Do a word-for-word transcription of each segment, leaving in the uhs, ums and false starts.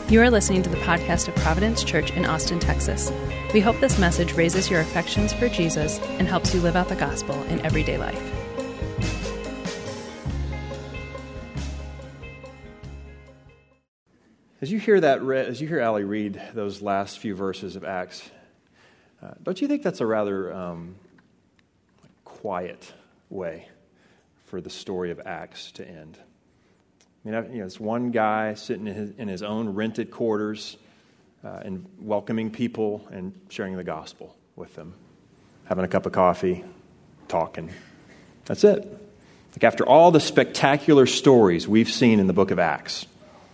You are listening to the podcast of Providence Church in Austin, Texas. We hope this message raises your affections for Jesus and helps you live out the gospel in everyday life. As you hear that, as you hear Allie read those last few verses of Acts, uh, don't you think that's a rather um, quiet way for the story of Acts to end? I mean, you know, it's one guy sitting in his, in his own rented quarters uh, and welcoming people and sharing the gospel with them, having a cup of coffee, talking. That's it. Like after all the spectacular stories we've seen in the book of Acts,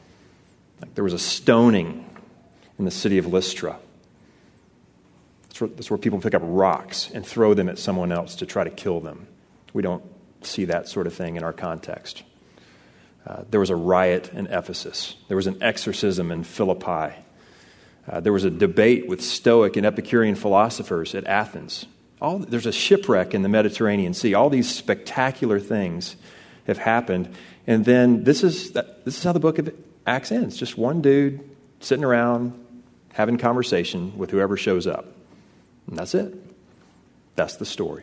like there was a stoning in the city of Lystra. That's where, that's where people pick up rocks and throw them at someone else to try to kill them. We don't see that sort of thing in our context. Uh, there was a riot in Ephesus. There was an exorcism in Philippi. Uh, there was a debate with Stoic and Epicurean philosophers at Athens. All, there's a shipwreck in the Mediterranean Sea. All these spectacular things have happened. And then this is this is how the book of Acts ends. Just one dude sitting around having conversation with whoever shows up. And that's it. That's the story.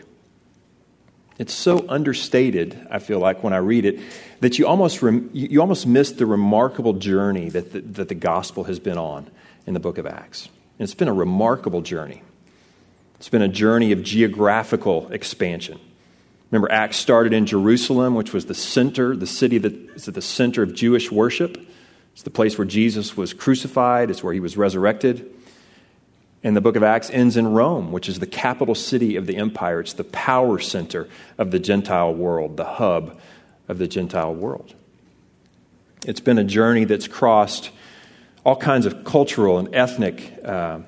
It's so understated, I feel like, when I read it, that you almost rem- you almost miss the remarkable journey that the, that the gospel has been on in the book of Acts. And it's been a remarkable journey. It's been a journey of geographical expansion. Remember, Acts started in Jerusalem, which was the center, the city that is at the center of Jewish worship. It's the place where Jesus was crucified. It's where he was resurrected. And the book of Acts ends in Rome, which is the capital city of the empire. It's the power center of the Gentile world, the hub of the Gentile world. It's been a journey that's crossed all kinds of cultural and ethnic uh, uh,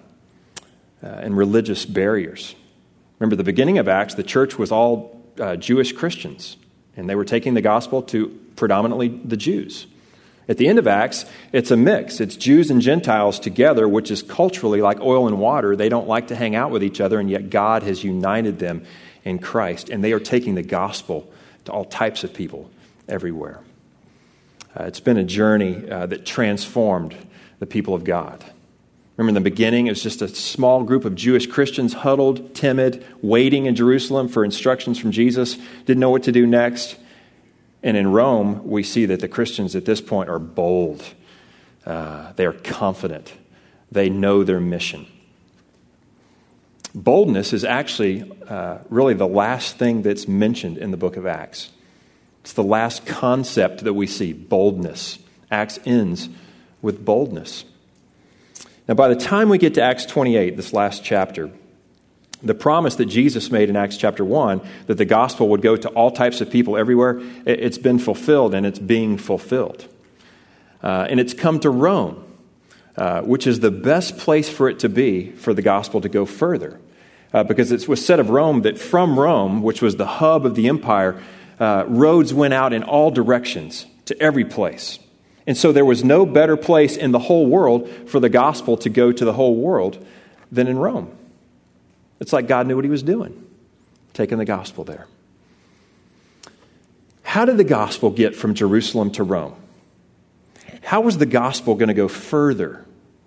and religious barriers. Remember, the beginning of Acts, the church was all uh, Jewish Christians, and they were taking the gospel to predominantly the Jews. At the end of Acts, it's a mix. It's Jews and Gentiles together, which is culturally like oil and water. They don't like to hang out with each other, and yet God has united them in Christ, and they are taking the gospel to all types of people everywhere. Uh, it's been a journey uh, that transformed the people of God. Remember, in the beginning, it was just a small group of Jewish Christians, huddled, timid, waiting in Jerusalem for instructions from Jesus, didn't know what to do next. And in Rome, we see that the Christians at this point are bold. Uh, they are confident. They know their mission. Boldness is actually uh, really the last thing that's mentioned in the book of Acts. It's the last concept that we see, boldness. Acts ends with boldness. Now, by the time we get to Acts twenty-eight, this last chapter, the promise that Jesus made in Acts chapter one, that the gospel would go to all types of people everywhere, it's been fulfilled and it's being fulfilled. Uh, and it's come to Rome, uh, which is the best place for it to be for the gospel to go further. Uh, because it was said of Rome that from Rome, which was the hub of the empire, uh, roads went out in all directions to every place. And so there was no better place in the whole world for the gospel to go to the whole world than in Rome. It's like God knew what he was doing, taking the gospel there. How did the gospel get from Jerusalem to Rome? How was the gospel going to go further?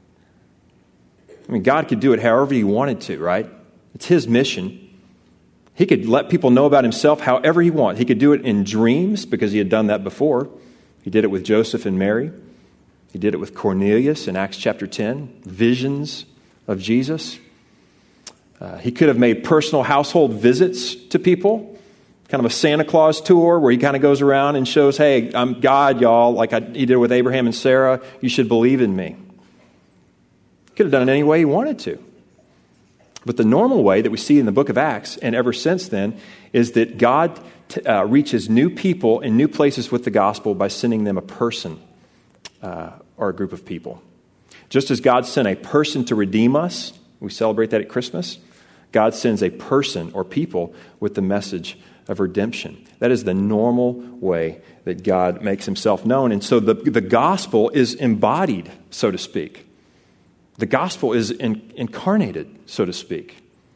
I mean, God could do it however he wanted to, right? It's his mission. He could let people know about himself however he wanted. He could do it in dreams because he had done that before. He did it with Joseph and Mary. He did it with Cornelius in Acts chapter ten, visions of Jesus. Uh, he could have made personal household visits to people, kind of a Santa Claus tour where he kind of goes around and shows, hey, I'm God, y'all, like I, he did with Abraham and Sarah. You should believe in me. He could have done it any way he wanted to. But the normal way that we see in the book of Acts, and ever since then, is that God t- uh, reaches new people in new places with the gospel by sending them a person uh, or a group of people. Just as God sent a person to redeem us, we celebrate that at Christmas, God sends a person or people with the message of redemption. That is the normal way that God makes himself known. And so the, the gospel is embodied, so to speak. The gospel is in, incarnated, so to speak.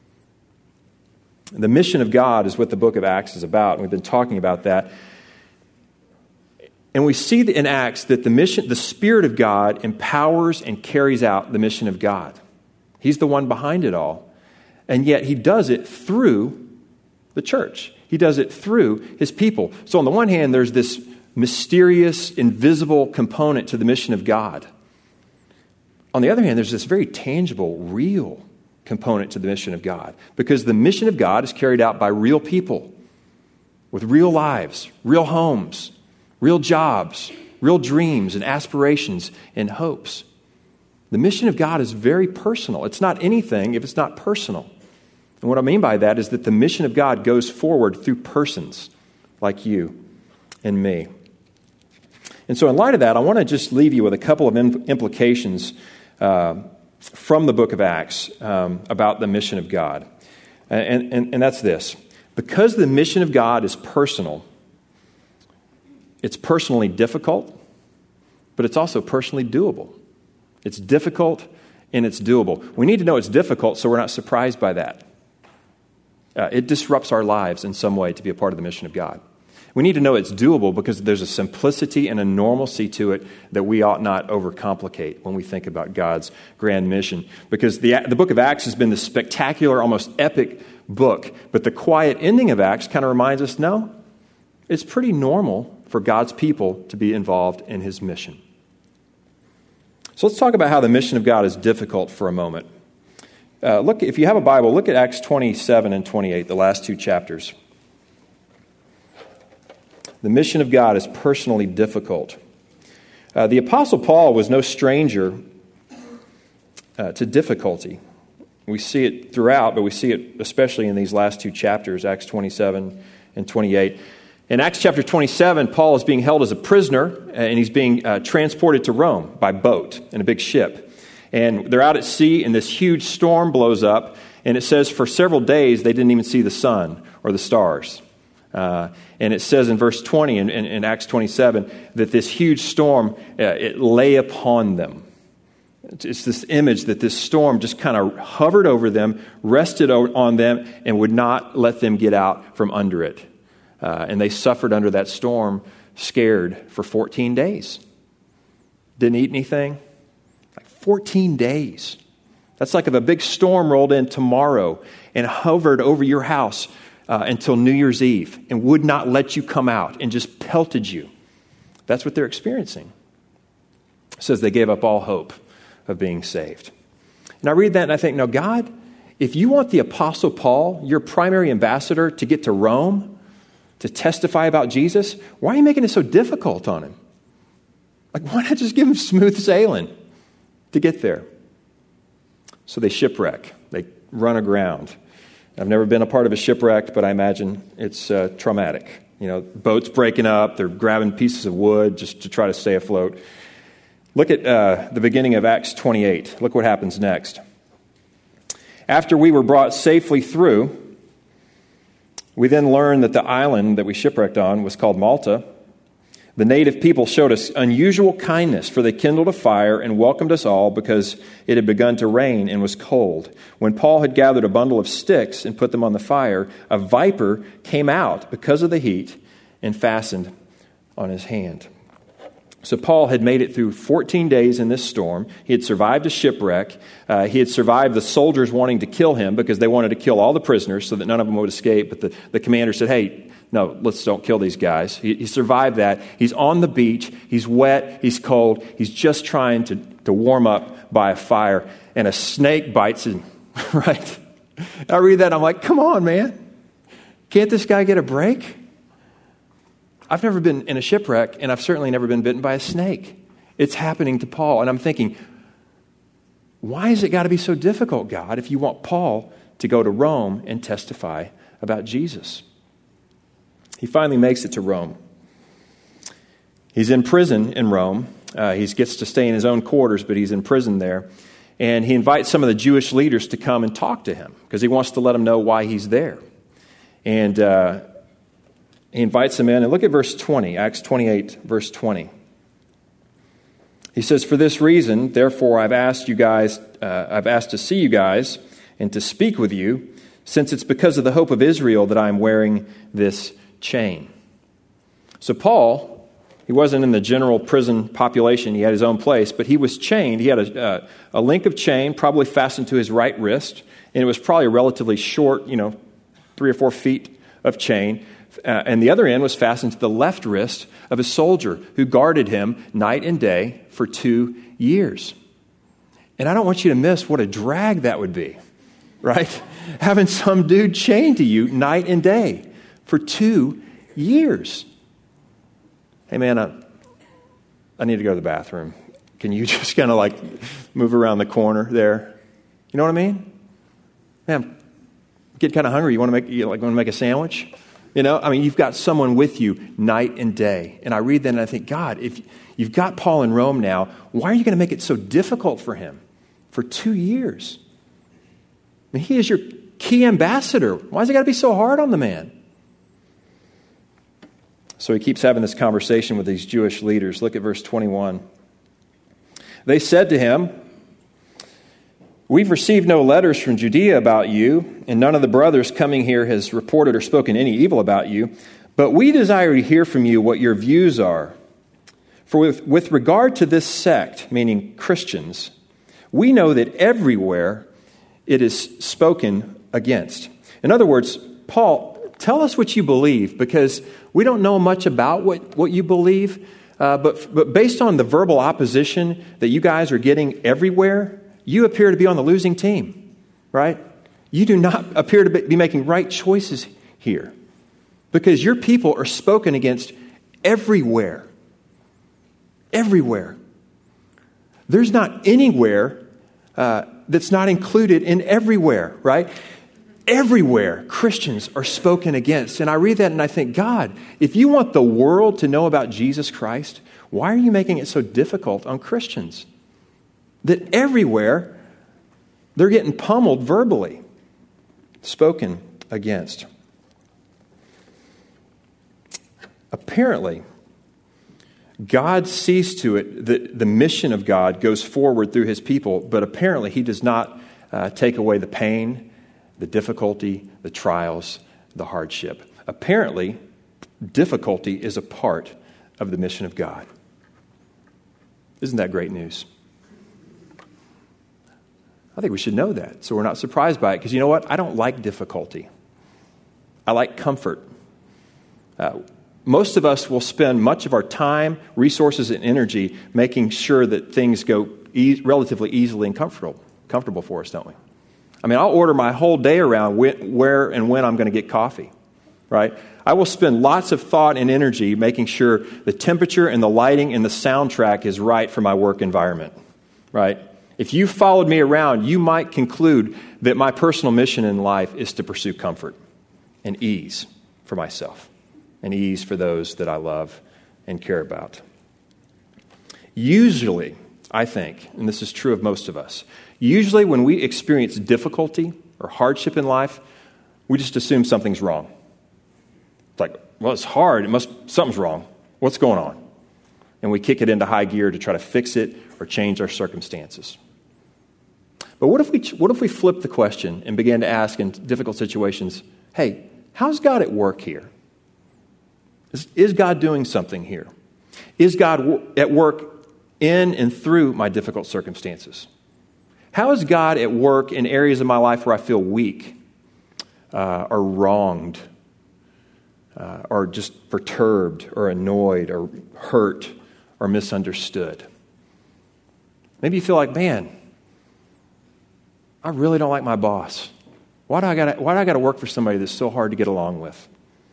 The mission of God is what the book of Acts is about, and we've been talking about that. And we see in Acts that the mission, the Spirit of God empowers and carries out the mission of God. He's the one behind it all. And yet he does it through the church. He does it through his people. So on the one hand, there's this mysterious, invisible component to the mission of God. On the other hand, there's this very tangible, real component to the mission of God. Because the mission of God is carried out by real people with real lives, real homes, real jobs, real dreams and aspirations and hopes. The mission of God is very personal. It's not anything if it's not personal. And what I mean by that is that the mission of God goes forward through persons like you and me. And so in light of that, I want to just leave you with a couple of implications uh, from the book of Acts um, about the mission of God. And, and, and that's this. Because the mission of God is personal, it's personally difficult, but it's also personally doable. It's difficult and it's doable. We need to know it's difficult so we're not surprised by that. Uh, it disrupts our lives in some way to be a part of the mission of God. We need to know it's doable because there's a simplicity and a normalcy to it that we ought not overcomplicate when we think about God's grand mission. Because the, the book of Acts has been this spectacular, almost epic book, but the quiet ending of Acts kind of reminds us, no, it's pretty normal for God's people to be involved in his mission. So let's talk about how the mission of God is difficult for a moment. Uh, look, if you have a Bible, look at Acts twenty-seven and twenty-eight, the last two chapters. The mission of God is personally difficult. Uh, the Apostle Paul was no stranger uh, to difficulty. We see it throughout, but we see it especially in these last two chapters, Acts twenty-seven and twenty-eight. In Acts chapter twenty-seven, Paul is being held as a prisoner, and he's being uh, transported to Rome by boat in a big ship. And they're out at sea, and this huge storm blows up, and it says for several days they didn't even see the sun or the stars. Uh, and it says in verse twenty in, in, in Acts twenty-seven that this huge storm, uh, it lay upon them. It's this image that this storm just kind of hovered over them, rested on them, and would not let them get out from under it. Uh, and they suffered under that storm, scared for fourteen days. Didn't eat anything. Like fourteen days. That's like if a big storm rolled in tomorrow and hovered over your house uh, until New Year's Eve and would not let you come out and just pelted you. That's what they're experiencing. It says they gave up all hope of being saved. And I read that and I think, no, God, if you want the Apostle Paul, your primary ambassador, to get to Rome, to testify about Jesus, why are you making it so difficult on him? Like, why not just give him smooth sailing to get there? So they shipwreck. They run aground. I've never been a part of a shipwreck, but I imagine it's uh, traumatic. You know, boats breaking up. They're grabbing pieces of wood just to try to stay afloat. Look at uh, the beginning of Acts twenty-eight. Look what happens next. After we were brought safely through, we then learned that the island that we shipwrecked on was called Malta. The native people showed us unusual kindness, for they kindled a fire and welcomed us all because it had begun to rain and was cold. When Paul had gathered a bundle of sticks and put them on the fire, a viper came out because of the heat and fastened on his hand. So Paul had made it through fourteen days in this storm. He had survived a shipwreck. Uh, he had survived the soldiers wanting to kill him because they wanted to kill all the prisoners so that none of them would escape. But the, the commander said, hey, no, let's don't kill these guys. He, he survived that. He's on the beach. He's wet. He's cold. He's just trying to, to warm up by a fire. And a snake bites him, right? I read that and I'm like, come on, man. Can't this guy get a break? I've never been in a shipwreck, and I've certainly never been bitten by a snake. It's happening to Paul. And I'm thinking, why has it got to be so difficult, God, if you want Paul to go to Rome and testify about Jesus? He finally makes it to Rome. He's in prison in Rome. Uh, he gets to stay in his own quarters, but he's in prison there. And he invites some of the Jewish leaders to come and talk to him because he wants to let them know why he's there. And uh He invites them in, and look at verse twenty, Acts twenty-eight, verse twenty. He says, "For this reason, therefore, I've asked you guys, uh, I've asked to see you guys and to speak with you, since it's because of the hope of Israel that I'm wearing this chain." So Paul He wasn't in the general prison population. He had his own place, but he was chained. He had a, a, a link of chain probably fastened to his right wrist, and it was probably a relatively short, you know, three or four feet of chain. Uh, and the other end was fastened to the left wrist of a soldier who guarded him night and day for two years. And I don't want you to miss what a drag that would be, right? Having some dude chained to you night and day for two years. Hey, man, I, I need to go to the bathroom. Can you just kind of like move around the corner there? You know what I mean? Man, get kind of hungry. You want to make you like want to make a sandwich? You know, I mean, you've got someone with you night and day. And I read that and I think, God, if you've got Paul in Rome now, why are you going to make it so difficult for him for two years? I mean, he is your key ambassador. Why has it got to be so hard on the man? So he keeps having this conversation with these Jewish leaders. Look at verse twenty-one. They said to him, "We've received no letters from Judea about you, and none of the brothers coming here has reported or spoken any evil about you. But we desire to hear from you what your views are. For with, with regard to this sect," meaning Christians, "we know that everywhere it is spoken against." In other words, Paul, tell us what you believe, because we don't know much about what, what you believe, uh, but, but based on the verbal opposition that you guys are getting everywhere, you appear to be on the losing team, right? You do not appear to be making right choices here, because your people are spoken against everywhere. Everywhere. There's not anywhere uh, that's not included in everywhere, right? Everywhere Christians are spoken against. And I read that and I think, God, if you want the world to know about Jesus Christ, why are you making it so difficult on Christians? That everywhere they're getting pummeled verbally, spoken against. Apparently, God sees to it that the mission of God goes forward through his people, but apparently he does not uh, take away the pain, the difficulty, the trials, the hardship. Apparently, difficulty is a part of the mission of God. Isn't that great news? I think we should know that, so we're not surprised by it, because you know what? I don't like difficulty. I like comfort. Uh, most of us will spend much of our time, resources, and energy making sure that things go e- relatively easily and comfortable, comfortable for us, don't we? I mean, I'll order my whole day around where and when I'm going to get coffee, right? I will spend lots of thought and energy making sure the temperature and the lighting and the soundtrack is right for my work environment, right? If you followed me around, you might conclude that my personal mission in life is to pursue comfort and ease for myself and ease for those that I love and care about. Usually, I think, and this is true of most of us, usually when we experience difficulty or hardship in life, we just assume something's wrong. It's like, well, it's hard. It must something's wrong. What's going on? And we kick it into high gear to try to fix it or change our circumstances. But what if we what if we flip the question and began to ask in difficult situations, hey, how's God at work here? Is, is God doing something here? Is God w- at work in and through my difficult circumstances? How is God at work in areas of my life where I feel weak uh, or wronged uh, or just perturbed or annoyed or hurt or misunderstood? Maybe you feel like, man, I really don't like my boss. Why do I got why do I got to work for somebody that's so hard to get along with?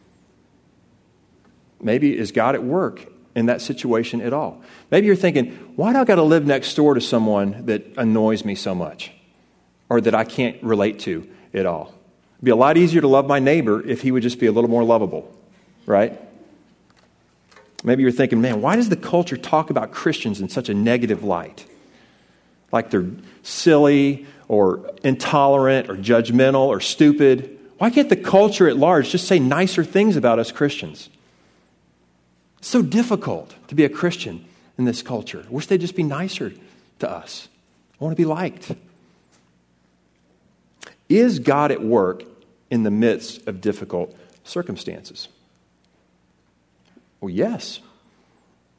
Maybe is God at work in that situation at all? Maybe you're thinking, why do I got to live next door to someone that annoys me so much or that I can't relate to at all? It'd be a lot easier to love my neighbor if he would just be a little more lovable, right? Maybe you're thinking, man, why does the culture talk about Christians in such a negative light? Like they're silly or intolerant or judgmental or stupid. Why can't the culture at large just say nicer things about us Christians? It's so difficult to be a Christian in this culture. I wish they'd just be nicer to us. I want to be liked. Is God at work in the midst of difficult circumstances? Well, yes.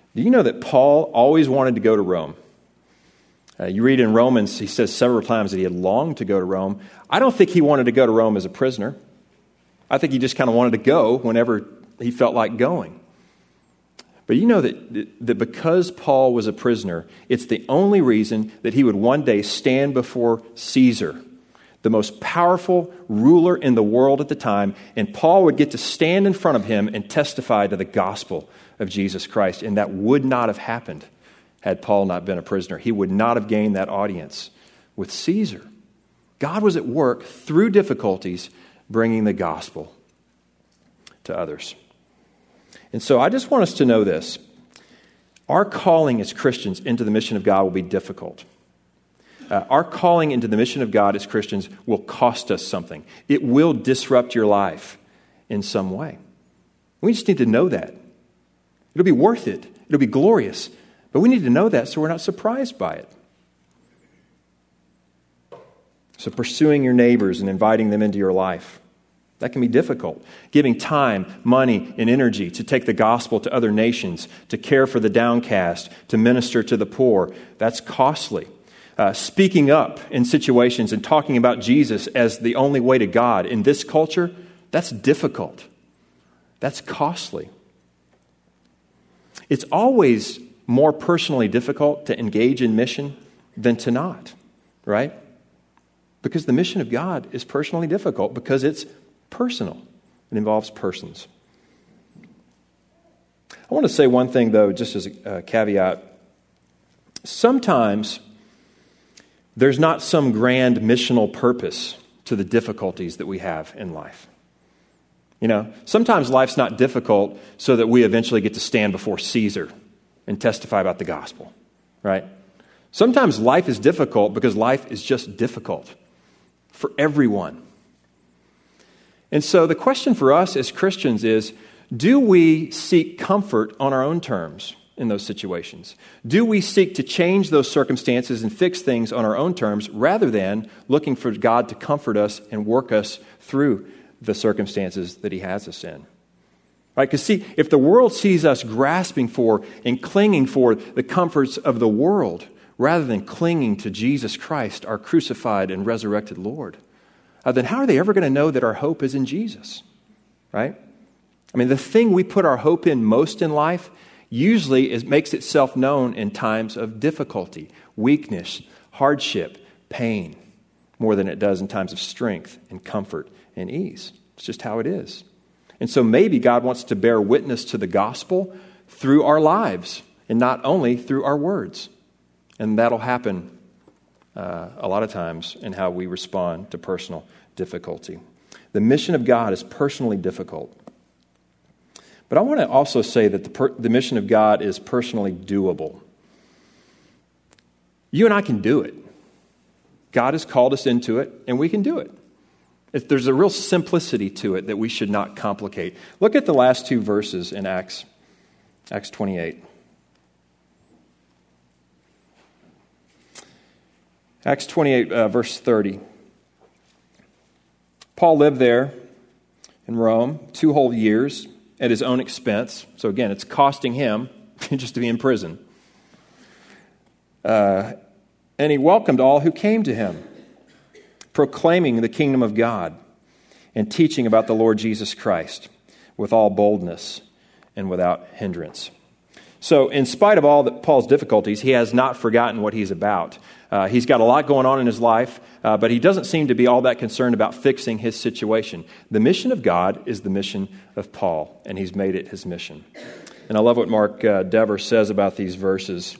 Do you know that Paul always wanted to go to Rome? Uh, you read in Romans, he says several times that he had longed to go to Rome. I don't think he wanted to go to Rome as a prisoner. I think he just kind of wanted to go whenever he felt like going. But you know that, that because Paul was a prisoner, it's the only reason that he would one day stand before Caesar, the most powerful ruler in the world at the time, and Paul would get to stand in front of him and testify to the gospel of Jesus Christ. And that would not have happened had Paul not been a prisoner. He would not have gained that audience with Caesar. God was at work through difficulties bringing the gospel to others. And so I just want us to know this. Our calling as Christians into the mission of God will be difficult. Uh, our calling into the mission of God as Christians will cost us something. It will disrupt your life in some way. We just need to know that. It'll be worth it. It'll be glorious. But we need to know that so we're not surprised by it. So pursuing your neighbors and inviting them into your life, that can be difficult. Giving time, money, and energy to take the gospel to other nations, to care for the downcast, to minister to the poor, that's costly. Uh, speaking up in situations and talking about Jesus as the only way to God in this culture, that's difficult. That's costly. It's always more personally difficult to engage in mission than to not, right? Because the mission of God is personally difficult because it's personal. It involves persons. I want to say one thing, though, just as a caveat. Sometimes there's not some grand missional purpose to the difficulties that we have in life. You know, sometimes life's not difficult so that we eventually get to stand before Caesar and testify about the gospel, right? Sometimes life is difficult because life is just difficult for everyone. And so the question for us as Christians is, do we seek comfort on our own terms in those situations? Do we seek to change those circumstances and fix things on our own terms rather than looking for God to comfort us and work us through the circumstances that He has us in? Right? Because see, if the world sees us grasping for and clinging for the comforts of the world rather than clinging to Jesus Christ, our crucified and resurrected Lord, uh, then how are they ever going to know that our hope is in Jesus? Right? I mean, the thing we put our hope in most in life usually is, makes itself known in times of difficulty, weakness, hardship, pain, more than it does in times of strength and comfort and ease. It's just how it is. And so maybe God wants to bear witness to the gospel through our lives and not only through our words. And that'll happen uh, a lot of times in how we respond to personal difficulty. The mission of God is personally difficult. But I want to also say that the, per- the mission of God is personally doable. You and I can do it. God has called us into it, and we can do it. If there's a real simplicity to it that we should not complicate. Look at the last two verses in Acts, Acts twenty-eight. Acts twenty-eight, uh, verse thirty. Paul lived there in Rome two whole years at his own expense. So again, it's costing him just to be in prison. Uh, and he welcomed all who came to him, proclaiming the kingdom of God and teaching about the Lord Jesus Christ with all boldness and without hindrance. So in spite of all that Paul's difficulties, he has not forgotten what he's about. Uh, he's got a lot going on in his life, uh, but he doesn't seem to be all that concerned about fixing his situation. The mission of God is the mission of Paul, and he's made it his mission. And I love what Mark uh, Dever says about these verses.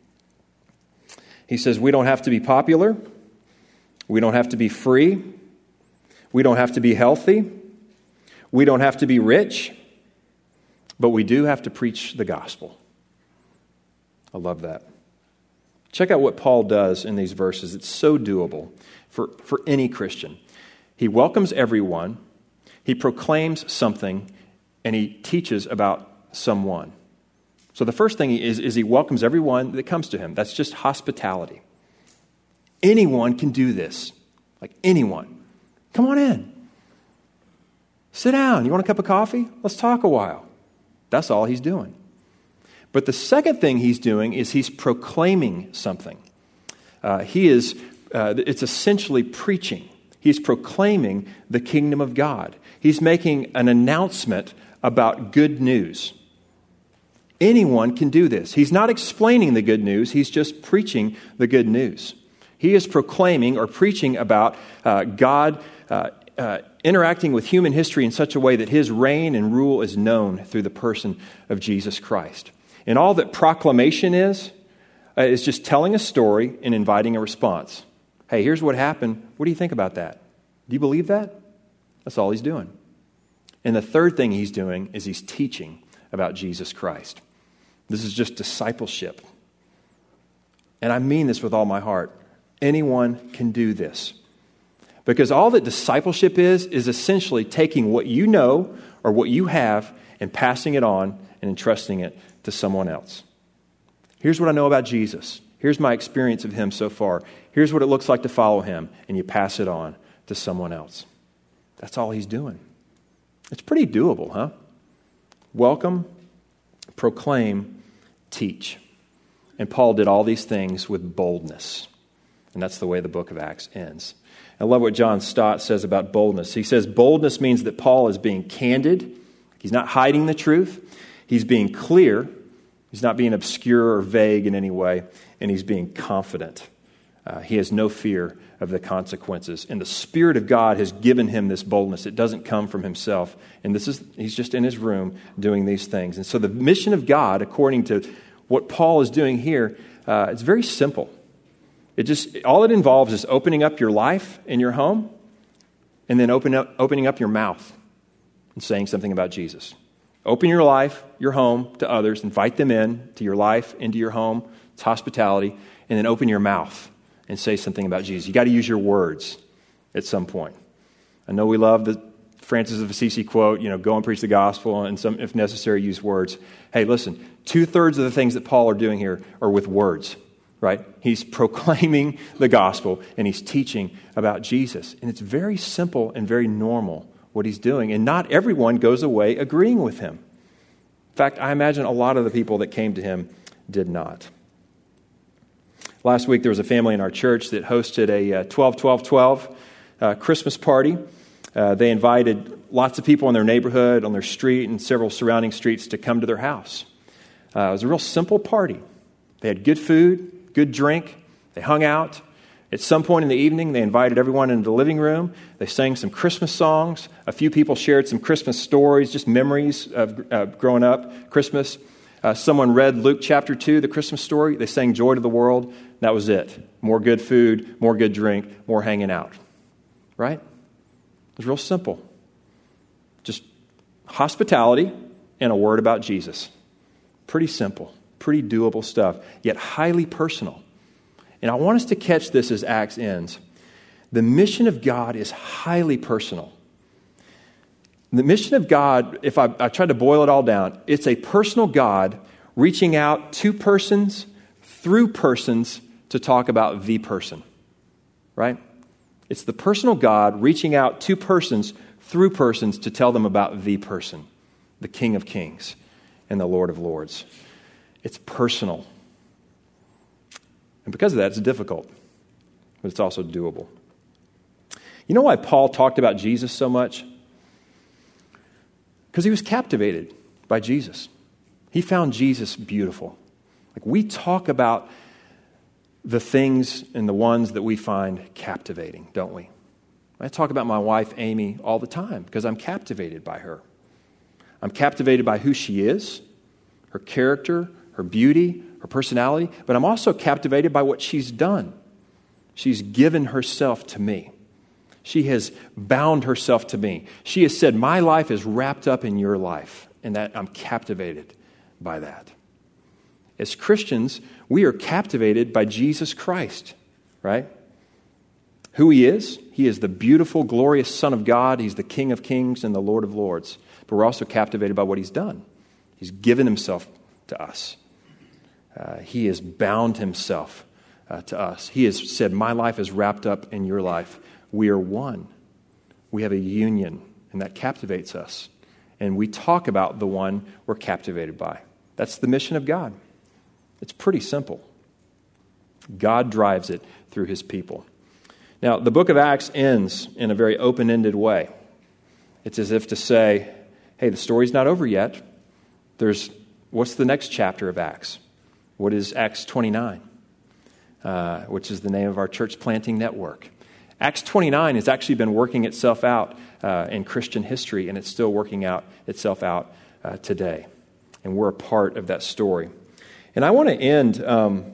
He says, we don't have to be popular. We don't have to be free. We don't have to be healthy. We don't have to be rich. But we do have to preach the gospel. I love that. Check out what Paul does in these verses. It's so doable for, for any Christian. He welcomes everyone. He proclaims something. And he teaches about someone. So the first thing is, is he welcomes everyone that comes to him. That's just hospitality. Anyone can do this. Like anyone. Come on in. Sit down. You want a cup of coffee? Let's talk a while. That's all he's doing. But the second thing he's doing is he's proclaiming something. Uh, he is, uh, it's essentially preaching. He's proclaiming the kingdom of God. He's making an announcement about good news. Anyone can do this. He's not explaining the good news. He's just preaching the good news. He is proclaiming or preaching about uh, God uh, uh, interacting with human history in such a way that his reign and rule is known through the person of Jesus Christ. And all that proclamation is, uh, is just telling a story and inviting a response. Hey, here's what happened. What do you think about that? Do you believe that? That's all he's doing. And the third thing he's doing is he's teaching about Jesus Christ. This is just discipleship. And I mean this with all my heart. Anyone can do this. Because all that discipleship is, is essentially taking what you know or what you have and passing it on and entrusting it to someone else. Here's what I know about Jesus. Here's my experience of him so far. Here's what it looks like to follow him. And you pass it on to someone else. That's all he's doing. It's pretty doable, huh? Welcome, proclaim, teach. And Paul did all these things with boldness. And that's the way the book of Acts ends. I love what John Stott says about boldness. He says boldness means that Paul is being candid. He's not hiding the truth. He's being clear. He's not being obscure or vague in any way. And he's being confident. Uh, he has no fear of the consequences. And the Spirit of God has given him this boldness. It doesn't come from himself. And this is he's just in his room doing these things. And so the mission of God, according to what Paul is doing here, uh, it's very simple. It just all it involves is opening up your life in your home and then open up, opening up your mouth and saying something about Jesus. Open your life, your home to others. Invite them in to your life, into your home. It's hospitality. And then open your mouth and say something about Jesus. You got to use your words at some point. I know we love the Francis of Assisi quote, you know, go and preach the gospel and some, if necessary, use words. Hey, listen, two-thirds of the things that Paul are doing here are with words, right? He's proclaiming the gospel and he's teaching about Jesus. And it's very simple and very normal what he's doing. And not everyone goes away agreeing with him. In fact, I imagine a lot of the people that came to him did not. Last week, there was a family in our church that hosted a twelve twelve twelve uh, Christmas party. Uh, they invited lots of people in their neighborhood, on their street, and several surrounding streets to come to their house. Uh, it was a real simple party. They had good food, good drink. They hung out. At some point in the evening, they invited everyone into the living room. They sang some Christmas songs. A few people shared some Christmas stories, just memories of uh, growing up, Christmas. Uh, someone read Luke chapter two, the Christmas story. They sang Joy to the World. That was it. More good food, more good drink, more hanging out. Right? It was real simple. Just hospitality and a word about Jesus. Pretty simple, pretty doable stuff, yet highly personal. And I want us to catch this as Acts ends. The mission of God is highly personal. The mission of God, if I, I try to boil it all down, it's a personal God reaching out to persons, through persons, to talk about the person. Right? It's the personal God reaching out to persons, through persons, to tell them about the person, the King of Kings and the Lord of Lords. It's personal. And because of that, it's difficult, but it's also doable. You know why Paul talked about Jesus so much? Because he was captivated by Jesus. He found Jesus beautiful. Like we talk about the things and the ones that we find captivating, don't we? I talk about my wife, Amy, all the time because I'm captivated by her. I'm captivated by who she is, her character, her beauty, her personality, but I'm also captivated by what she's done. She's given herself to me. She has bound herself to me. She has said, my life is wrapped up in your life, and that I'm captivated by that. As Christians, we are captivated by Jesus Christ, right? Who he is, he is the beautiful, glorious Son of God. He's the King of Kings and the Lord of Lords. But we're also captivated by what he's done. He's given himself to us. Uh, he has bound himself uh, to us. He has said, my life is wrapped up in your life. We are one. We have a union, and that captivates us. And we talk about the one we're captivated by. That's the mission of God. It's pretty simple. God drives it through his people. Now, the book of Acts ends in a very open-ended way. It's as if to say, hey, the story's not over yet. There's, what's the next chapter of Acts? What is Acts twenty-nine, uh, which is the name of our church planting network? Acts twenty-nine has actually been working itself out uh, in Christian history, and it's still working out itself out uh, today. And we're a part of that story. And I want to end... Um,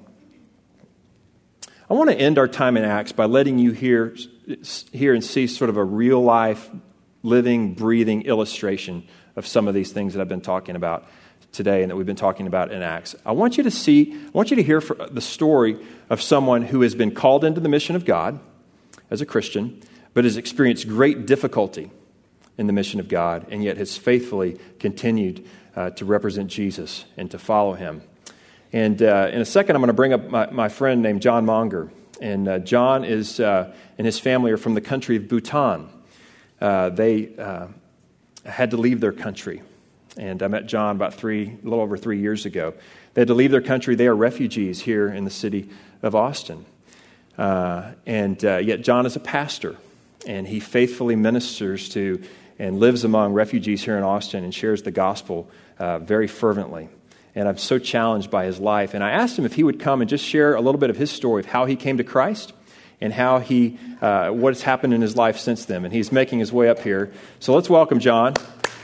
I want to end our time in Acts by letting you hear, hear and see sort of a real-life, living, breathing illustration of some of these things that I've been talking about today and that we've been talking about in Acts. I want you to see, I want you to hear the story of someone who has been called into the mission of God as a Christian, but has experienced great difficulty in the mission of God, and yet has faithfully continued uh, to represent Jesus and to follow him. And uh, in a second, I'm going to bring up my, my friend named John Monger. And uh, John is uh, and his family are from the country of Bhutan. Uh, they uh, had to leave their country. And I met John about three, a little over three years ago. They had to leave their country. They are refugees here in the city of Austin. Uh, and uh, yet John is a pastor. And he faithfully ministers to and lives among refugees here in Austin and shares the gospel uh, very fervently. And I'm so challenged by his life. And I asked him if he would come and just share a little bit of his story of how he came to Christ and how he, uh, what has happened in his life since then. And he's making his way up here. So let's welcome John.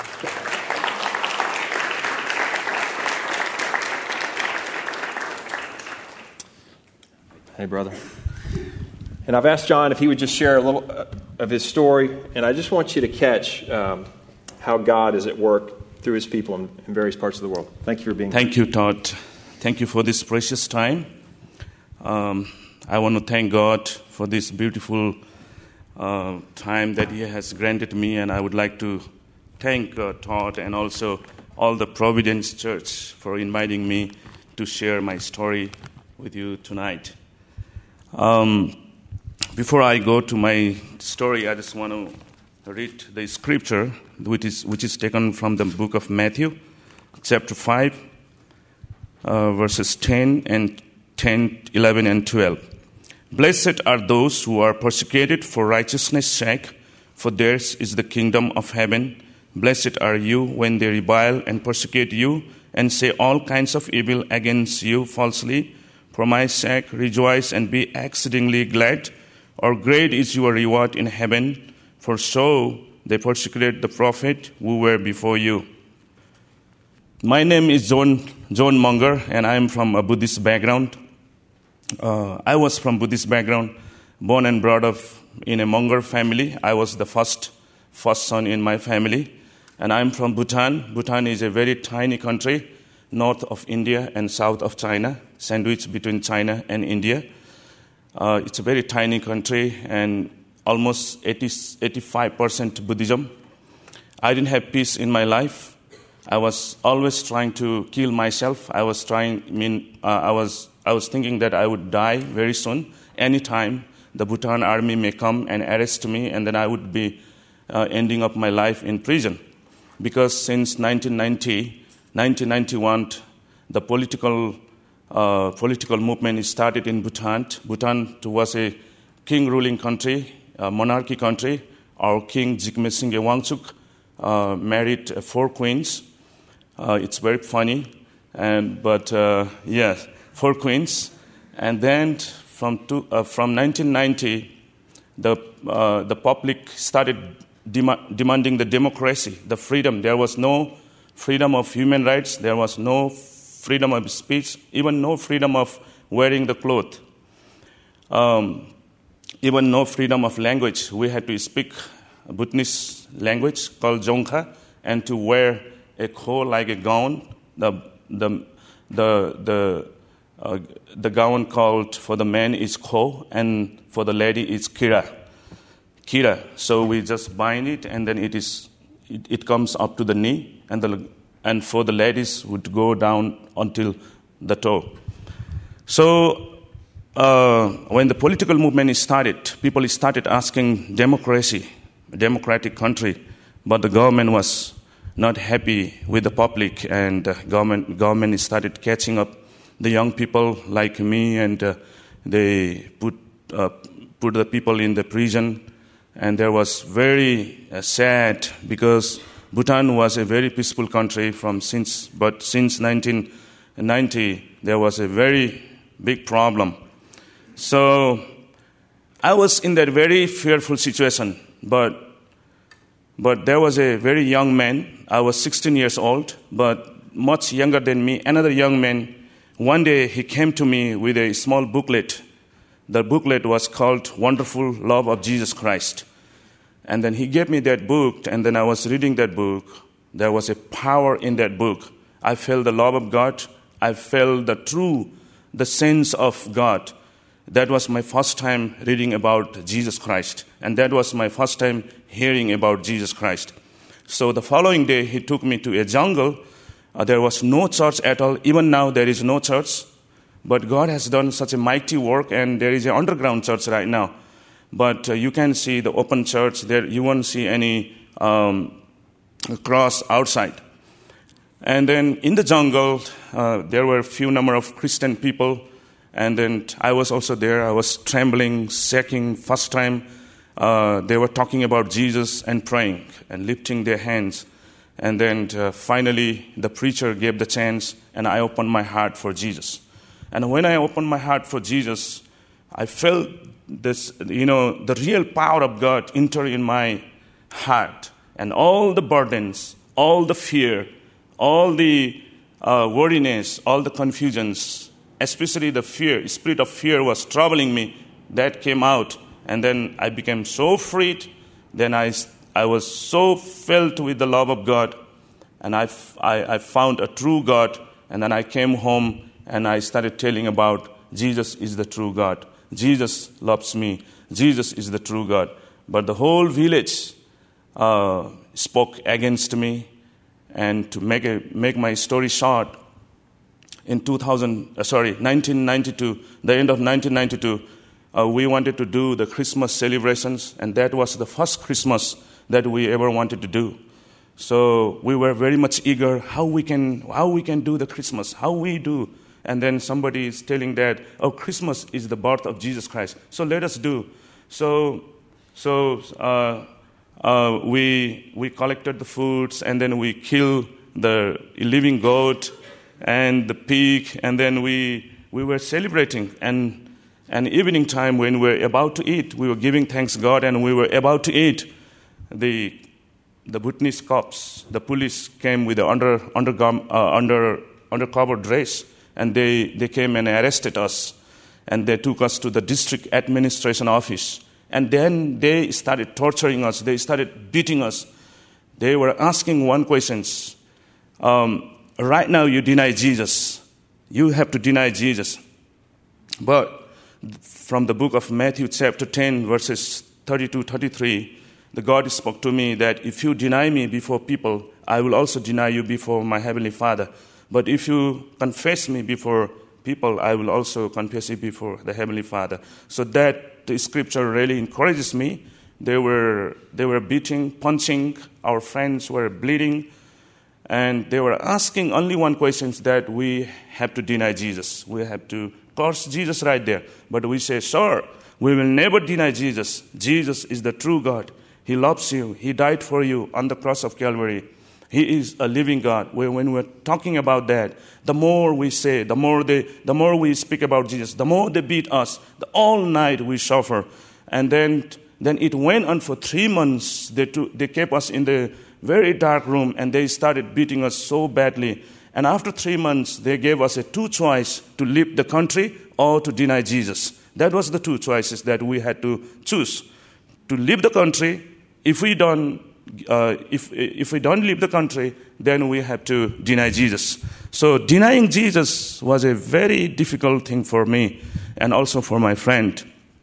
Hey, brother. And I've asked John if he would just share a little uh, of his story. And I just want you to catch um, how God is at work through his people in, in various parts of the world. Thank you for being Thank here. you, Todd. Thank you for this precious time. Um, I want to thank God for this beautiful uh, time that he has granted me, and I would like to thank uh, Todd and also all the Providence Church for inviting me to share my story with you tonight. Um, before I go to my story, I just want to read the scripture, which is which is taken from the book of Matthew, chapter five, uh, verses ten and ten, eleven, and twelve. Blessed are those who are persecuted for righteousness' sake, for theirs is the kingdom of heaven. Blessed are you when they revile and persecute you and say all kinds of evil against you falsely. For my sake, rejoice and be exceedingly glad, or great is your reward in heaven. For so they persecuted the prophet who were before you. My name is John John Monger, and I am from a Buddhist background. Uh, I was from Buddhist background, born and brought up in a Monger family. I was the first first son in my family, and I'm from Bhutan. Bhutan is a very tiny country, north of India and south of China, sandwiched between China and India. Uh, it's a very tiny country, and almost eighty, eighty-five percent Buddhism. I didn't have peace in my life. I was always trying to kill myself. I was trying. I mean, uh, I was. I was thinking that I would die very soon. Anytime the Bhutan army may come and arrest me, and then I would be uh, ending up my life in prison. Because since nineteen ninety, nineteen ninety-one, the political uh, political movement started in Bhutan. Bhutan was a king-ruling country. A monarchy country. Our king, Jigme Singye Wangchuk, uh, married uh, four queens. Uh, it's very funny, and but uh, yeah, four queens. And then from two, uh, from nineteen ninety, the uh, the public started dem- demanding the democracy, the freedom. There was no freedom of human rights. There was no freedom of speech. Even no freedom of wearing the cloth. Um, Even no freedom of language. We had to speak a Bhutanese language called Dzongkha and to wear a kho like a gown. The the the the uh, the gown called for the man is kho and for the lady is kira. Kira. So we just bind it and then it is it, it comes up to the knee and the and for the ladies would go down until the toe. So. Uh, when the political movement started, people started asking democracy, a democratic country, but the government was not happy with the public, and uh, government government started catching up the young people like me, and uh, they put uh, put the people in the prison. And there was very uh, sad, because Bhutan was a very peaceful country from since, but since nineteen ninety there was a very big problem. So I was in that very fearful situation, but but there was a very young man. I was sixteen years old, but much younger than me. Another young man. One day he came to me with a small booklet. The booklet was called Wonderful Love of Jesus Christ. And then he gave me that book, and then I was reading that book. There was a power in that book. I felt the love of God. I felt the true, the sense of God. That was my first time reading about Jesus Christ. And that was my first time hearing about Jesus Christ. So the following day, he took me to a jungle. Uh, there was no church at all. Even now, there is no church. But God has done such a mighty work, and there is an underground church right now. But uh, you can see the open church. There, you won't see any um, cross outside. And then in the jungle, uh, there were a few number of Christian people. And then I was also there. I was trembling, shaking. First time uh, they were talking about Jesus and praying and lifting their hands. And then uh, finally the preacher gave the chance, and I opened my heart for Jesus. And when I opened my heart for Jesus, I felt this, you know, the real power of God enter in my heart. And all the burdens, all the fear, all the uh, worriness, all the confusions, especially the fear, spirit of fear was troubling me, that came out. And then I became so freed. Then I, I was so filled with the love of God. And I, I, I found a true God. And then I came home and I started telling about Jesus is the true God. Jesus loves me. Jesus is the true God. But the whole village uh, spoke against me. And to make a, make my story short, in two thousand, uh, sorry, nineteen ninety-two, the end of nineteen ninety-two, uh, we wanted to do the Christmas celebrations, and that was the first Christmas that we ever wanted to do. So we were very much eager how we can how we can do the Christmas, how we do. And then somebody is telling that, oh, Christmas is the birth of Jesus Christ. So let us do. So, so uh, uh, we we collected the foods, and then we killed the living goat and the pig, and then we we were celebrating. And and evening time, when we were about to eat, we were giving thanks God, and we were about to eat. The the Bhutanese cops, the police came with the under under uh, under undercover dress, and they, they came and arrested us, and they took us to the district administration office. And then they started torturing us. They started beating us. They were asking one question. Um, right now you deny Jesus. You have to deny Jesus. But from the book of Matthew chapter ten, verses thirty-two, thirty-three, the God spoke to me that if you deny me before people, I will also deny you before my heavenly Father. But if you confess me before people, I will also confess you before the Heavenly Father. So that the scripture really encourages me. They were they were beating, punching. Our friends were bleeding. And they were asking only one question, that we have to deny Jesus. We have to curse Jesus right there. But we say, sir, we will never deny Jesus. Jesus is the true God. He loves you. He died for you on the cross of Calvary. He is a living God. When we're talking about that, the more we say, the more they, the more we speak about Jesus, the more they beat us. The, all night we suffer. And then, then it went on for three months. They, took, they kept us in the very dark room, and they started beating us so badly. And after three months, they gave us a two choice to leave the country or to deny Jesus. That was the two choices that we had to choose. To leave the country, if we don't, Uh, if if we don't leave the country, then we have to deny Jesus. So denying Jesus was a very difficult thing for me and also for my friend.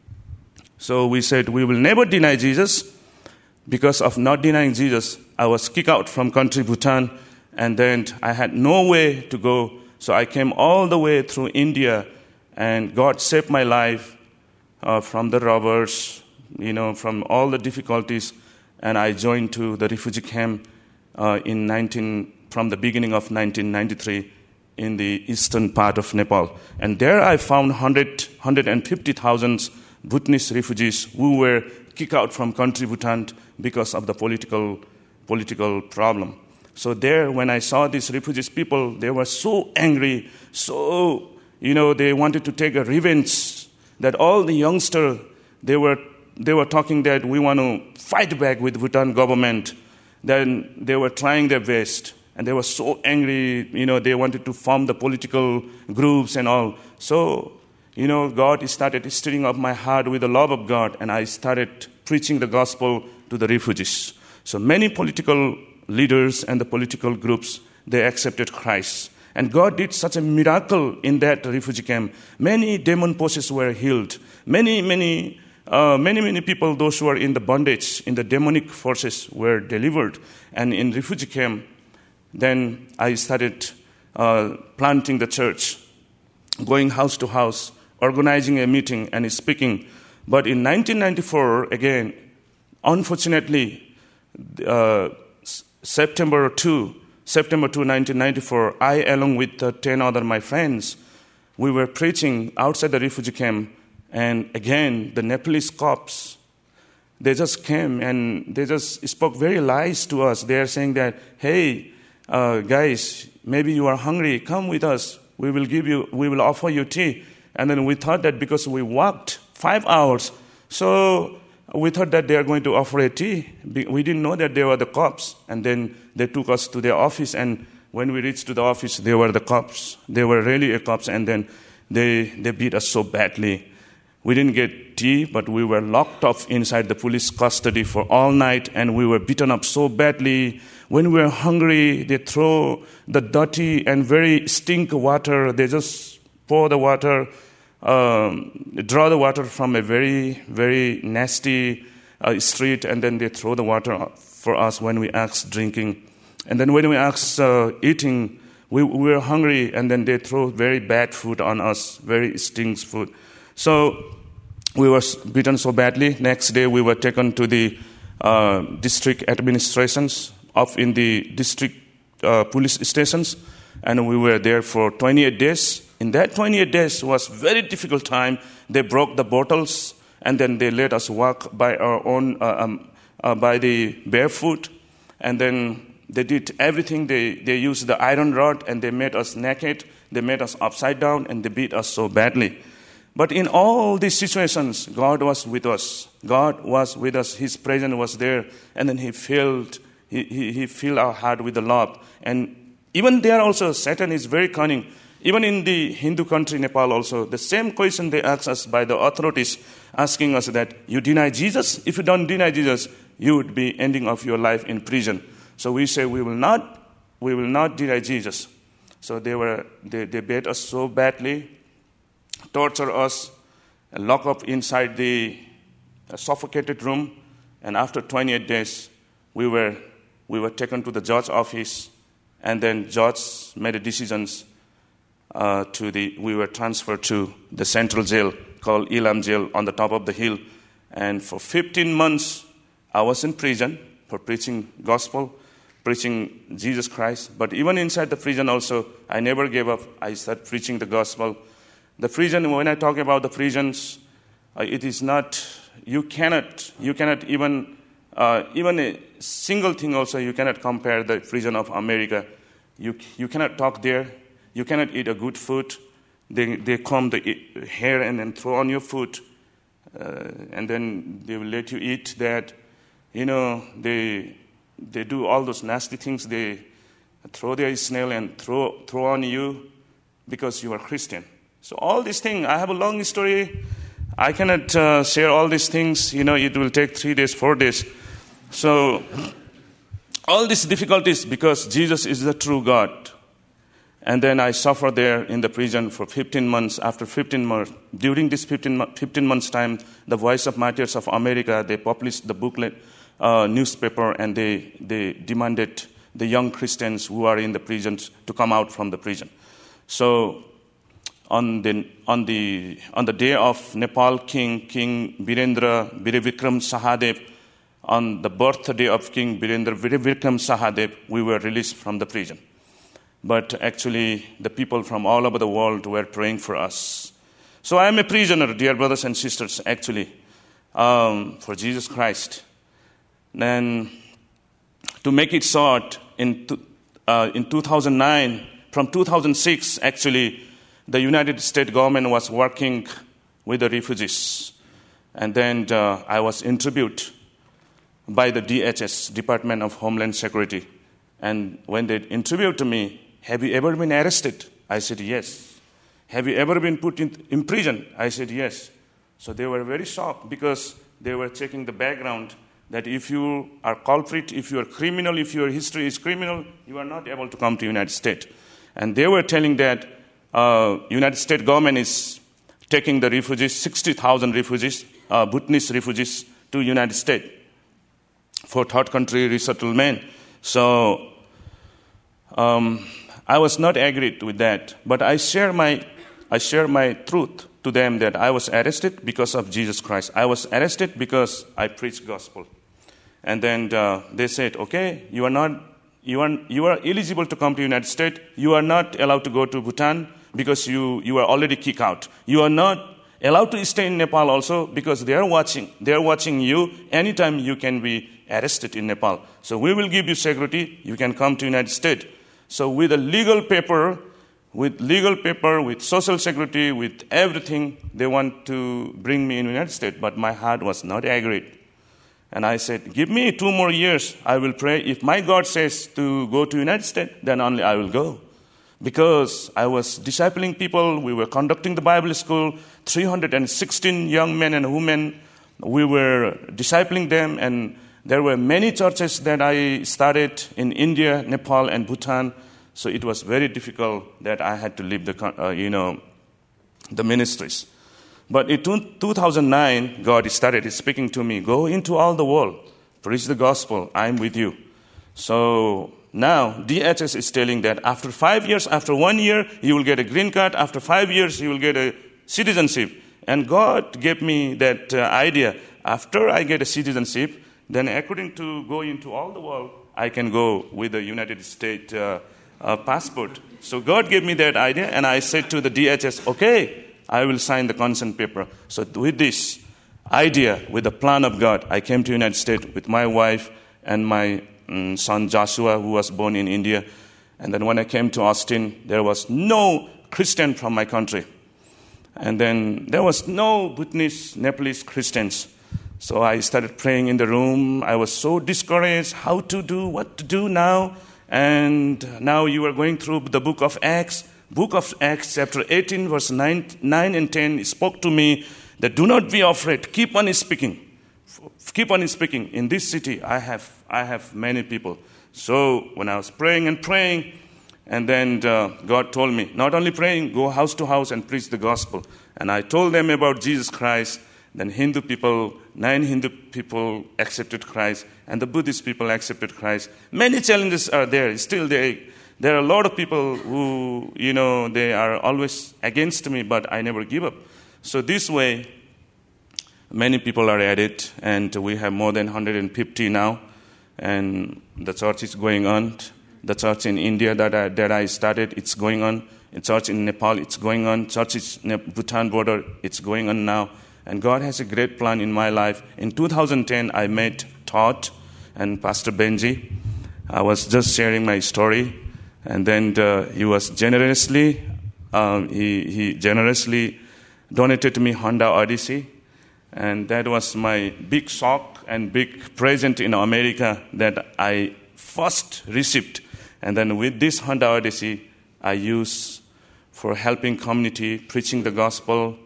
So we said we will never deny Jesus. Because of not denying Jesus, I was kicked out from country Bhutan, and then I had no way to go. So I came all the way through India, and God saved my life uh, from the robbers, you know, from all the difficulties. And I joined to the refugee camp, uh, in nineteen from the beginning of nineteen ninety-three in the eastern part of Nepal. And there I found one hundred, one hundred fifty thousand Bhutanese refugees who were kicked out from country Bhutan because of the political political problem. So there, when I saw these refugees people, they were so angry, so, you know, they wanted to take a revenge, that all the youngsters, they were they were talking that we want to fight back with Bhutan government. Then they were trying their best, and they were so angry, you know, they wanted to form the political groups and all. So, you know, God started stirring up my heart with the love of God, and I started preaching the gospel to the refugees. So many political leaders and the political groups, they accepted Christ. And God did such a miracle in that refugee camp. Many demon possessions were healed. Many, many, uh, many, many people, those who were in the bondage, in the demonic forces, were delivered. And in refugee camp, then I started uh, planting the church, going house to house, organizing a meeting and speaking. But in nineteen ninety-four, again, unfortunately, uh, September second, nineteen ninety-four, I, along with uh, ten other my friends, we were preaching outside the refugee camp, and again, the Nepalese cops, they just came and they just spoke very lies to us. They are saying that, hey, uh, guys, maybe you are hungry, come with us. We will give you, we will offer you tea. And then we thought that because we walked five hours, so we thought that they are going to offer a tea. We didn't know that they were the cops. And then they took us to their office. And when we reached to the office, they were the cops. They were really a cops. And then they, they beat us so badly. We didn't get tea, but we were locked up inside the police custody for all night. And we were beaten up so badly. When we were hungry, they throw the dirty and very stink water. They just pour the water, Um, draw the water from a very, very nasty uh, street, and then they throw the water for us when we ask drinking. And then when we ask uh, eating, we, we were hungry, and then they throw very bad food on us, very stinks food. So we were beaten so badly. Next day we were taken to the uh, district administrations of in the district uh, police stations, and we were there for twenty-eight days. In that twenty-eight days was very difficult time. They broke the bottles, and then they let us walk by our own, uh, um, uh, by the barefoot. And then they did everything. They, they used the iron rod, and they made us naked. They made us upside down, and they beat us so badly. But in all these situations, God was with us. God was with us. His presence was there. And then he filled, he, he, he filled our heart with the love. And even there also, Satan is very cunning. Even in the Hindu country, Nepal also, the same question they ask us by the authorities, asking us that you deny Jesus? If you don't deny Jesus, you would be ending of your life in prison. So we say we will not, we will not deny Jesus. So they were, they, they beat us so badly, torture us, and lock up inside the suffocated room. And after twenty-eight days, we were, we were taken to the judge's office, and then judge made decisions. Uh, to the, we were transferred to the central jail called Ilam Jail on the top of the hill. And for fifteen months, I was in prison for preaching gospel, preaching Jesus Christ. But even inside the prison also, I never gave up. I started preaching the gospel. The prison, when I talk about the prisons, uh, it is not, you cannot, you cannot even, uh, even a single thing also, you cannot compare the prison of America. You, you cannot talk there. You cannot eat a good food. They they comb the hair and then throw on your food, uh, and then they will let you eat that. You know, they they do all those nasty things. They throw their snail and throw throw on you because you are Christian. So all these things, I have a long story. I cannot uh, share all these things. You know, it will take three days, four days. So all these difficulties because Jesus is the true God. And then I suffered there in the prison for fifteen months. After fifteen months, during this fifteen, fifteen months time, the Voice of Martyrs of America, they published the booklet, uh, newspaper, and they, they demanded the young Christians who are in the prisons to come out from the prison. So on the, on the, on the day of Nepal King, King Birendra Birivikram Sahadev, on the birthday of King Birendra Vikram Sahadev, we were released from the prison. But actually, the people from all over the world were praying for us. So I am a prisoner, dear brothers and sisters, actually, um, for Jesus Christ. Then, to make it short, in, uh, in two thousand nine, from two thousand six, actually, the United States government was working with the refugees. And then uh, I was interviewed by the D H S, Department of Homeland Security. And when they interviewed me, have you ever been arrested? I said, yes. Have you ever been put in, in prison? I said, yes. So they were very shocked because they were checking the background that if you are culprit, if you are criminal, if your history is criminal, you are not able to come to the United States. And they were telling that uh, United States government is taking the refugees, sixty thousand refugees, uh, Bhutanese refugees to United States for third country resettlement. So um, I was not agreed with that, but I share my I share my truth to them that I was arrested because of Jesus Christ. I was arrested because I preached gospel. And then uh, they said, okay, you are not you are you are eligible to come to the United States. You are not allowed to go to Bhutan because you, you are already kicked out. You are not allowed to stay in Nepal also because they are watching. They are watching you. Anytime you can be arrested in Nepal. So we will give you security. You can come to the United States. So with a legal paper, with legal paper, with social security, with everything, they want to bring me in the United States. But my heart was not agreed. And I said, give me two more years. I will pray. If my God says to go to the United States, then only I will go. Because I was discipling people. We were conducting the Bible school. three hundred sixteen young men and women. We were discipling them. And there were many churches that I started in India, Nepal, and Bhutan. So it was very difficult that I had to leave the, uh, you know, the ministries. But in two thousand nine, God started speaking to me, go into all the world, preach the gospel, I'm with you. So now D H S is telling that after five years, after one year, you will get a green card. After five years, you will get a citizenship. And God gave me that uh, idea. After I get a citizenship, then according to go into all the world, I can go with the United States uh, uh, passport. So God gave me that idea, and I said to the D H S, okay, I will sign the consent paper. So with this idea, with the plan of God, I came to the United States with my wife and my um, son Joshua, who was born in India. And then when I came to Austin, there was no Christian from my country. And then there was no Bhutanese, Nepalese Christians. So I started praying in the room. I was so discouraged, how to do, what to do now. And now you are going through the book of Acts. Book of Acts, chapter eighteen, verse nine, nine and ten, spoke to me that do not be afraid. Keep on speaking. Keep on speaking. In this city, I have I have many people. So when I was praying and praying, and then uh, God told me, not only praying, go house to house and preach the gospel. And I told them about Jesus Christ. Then Hindu people, nine Hindu people accepted Christ, and the Buddhist people accepted Christ. Many challenges are there. Still, they, there are a lot of people who, you know, they are always against me, but I never give up. So this way, many people are added, and we have more than one hundred fifty now, and the church is going on. The church in India that I, that I started, it's going on. The church in Nepal, it's going on. Church in Bhutan border, it's going on now. And God has a great plan in my life. In two thousand ten, I met Todd and Pastor Benji. I was just sharing my story. And then uh, he was generously, um, he, he generously donated to me Honda Odyssey. And that was my big shock and big present in America that I first received. And then with this Honda Odyssey, I use for helping community, preaching the gospel.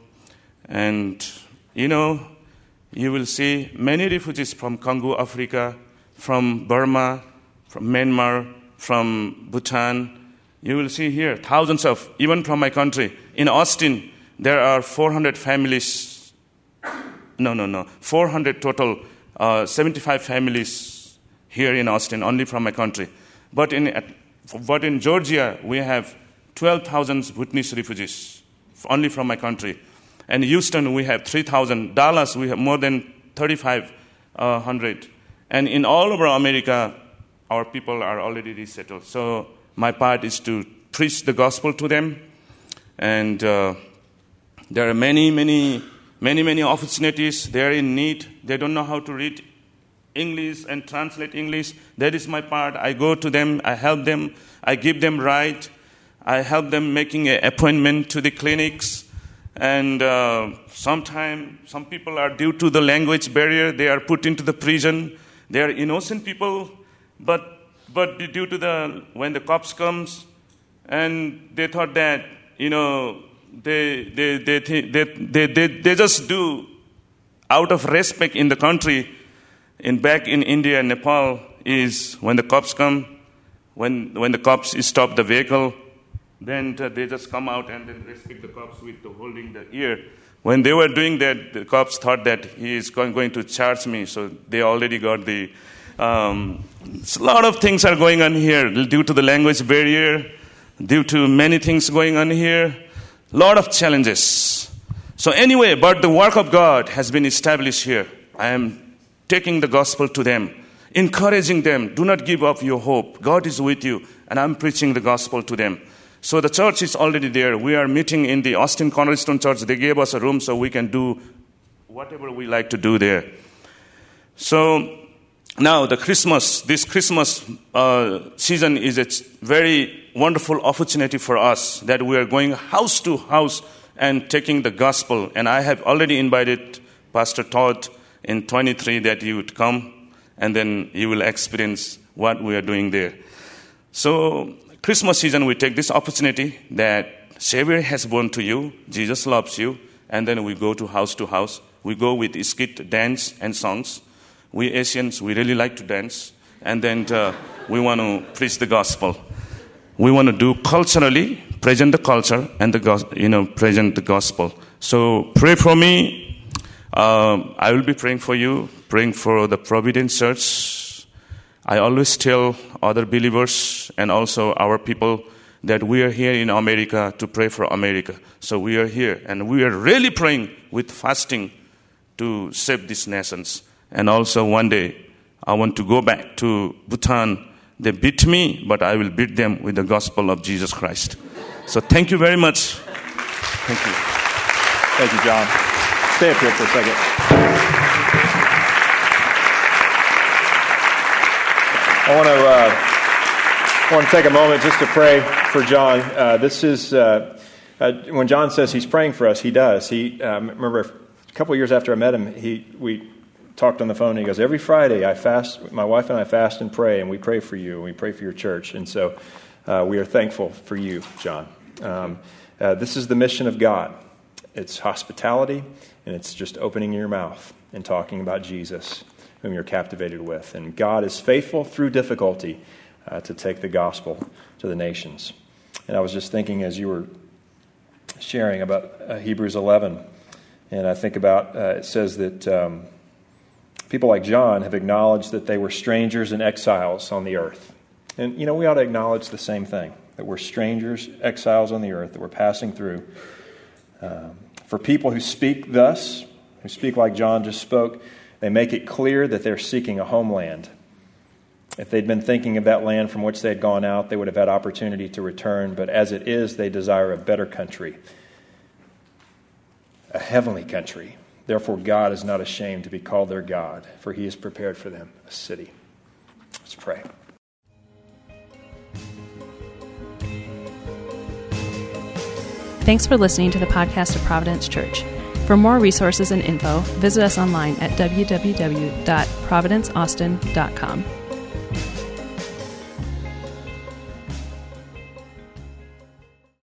And you know, you will see many refugees from Congo, Africa, from Burma, from Myanmar, from Bhutan. You will see here thousands of, even from my country. In Austin, there are four hundred families. No, no, no. four hundred total, uh, seventy-five families here in Austin, only from my country. But in, but in Georgia, we have twelve thousand Bhutanese refugees, only from my country. And Houston, we have three thousand. Dallas, we have more than thirty-five hundred. And in all over America, our people are already resettled. So my part is to preach the gospel to them. And uh, there are many, many, many, many opportunities. They are in need. They don't know how to read English and translate English. That is my part. I go to them. I help them. I give them right. I help them making an appointment to the clinics. And uh, sometimes some people are, due to the language barrier, they are put into the prison. They are innocent people, but but due to the, when the cops comes, and they thought that, you know, they they they they they they, they just do out of respect in the country. In back in India and Nepal is when the cops come, when when the cops stop the vehicle, then they just come out and then respect the cops with the holding the ear. When they were doing that, the cops thought that he is going, going to charge me, so they already got the... Um, a lot of things are going on here due to the language barrier, due to many things going on here. A lot of challenges. So anyway, but the work of God has been established here. I am taking the gospel to them, encouraging them. Do not give up your hope. God is with you, and I'm preaching the gospel to them. So the church is already there. We are meeting in the Austin Cornerstone Church. They gave us a room so we can do whatever we like to do there. So now the Christmas, this Christmas uh, season is a very wonderful opportunity for us that we are going house to house and taking the gospel. And I have already invited Pastor Todd in twenty-three that he would come, and then he will experience what we are doing there. So Christmas season, we take this opportunity that Savior has born to you, Jesus loves you, and then we go to house to house. We go with skit, dance, and songs. We Asians, we really like to dance, and then uh, we want to preach the gospel. We want to do culturally, present the culture, and the you know present the gospel. So pray for me. Um, I will be praying for you, praying for the Providence Church. I always tell other believers and also our people that we are here in America to pray for America. So we are here, and we are really praying with fasting to save these nations. And also one day, I want to go back to Bhutan. They beat me, but I will beat them with the gospel of Jesus Christ. So thank you very much. Thank you. Thank you, John. Stay up here for a second. I want to uh, I want to take a moment just to pray for John. Uh, this is uh, uh, when John says he's praying for us. He does. He um, remember a couple of years after I met him, he we talked on the phone. And he goes, every Friday I fast. My wife and I fast and pray, and we pray for you, and we pray for your church. And so uh, we are thankful for you, John. Um, uh, this is the mission of God. It's hospitality, and it's just opening your mouth and talking about Jesus, whom you're captivated with. And God is faithful through difficulty uh, to take the gospel to the nations. And I was just thinking as you were sharing about uh, Hebrews eleven, and I think about, uh, it says that um, people like John have acknowledged that they were strangers and exiles on the earth. And, you know, we ought to acknowledge the same thing, that we're strangers, exiles on the earth, that we're passing through. Um, for people who speak thus, who speak like John just spoke, they make it clear that they're seeking a homeland. If they'd been thinking of that land from which they had gone out, they would have had opportunity to return. But as it is, they desire a better country, a heavenly country. Therefore, God is not ashamed to be called their God, for He has prepared for them a city. Let's pray. Thanks for listening to the podcast of Providence Church. For more resources and info, visit us online at w w w dot providence austin dot com.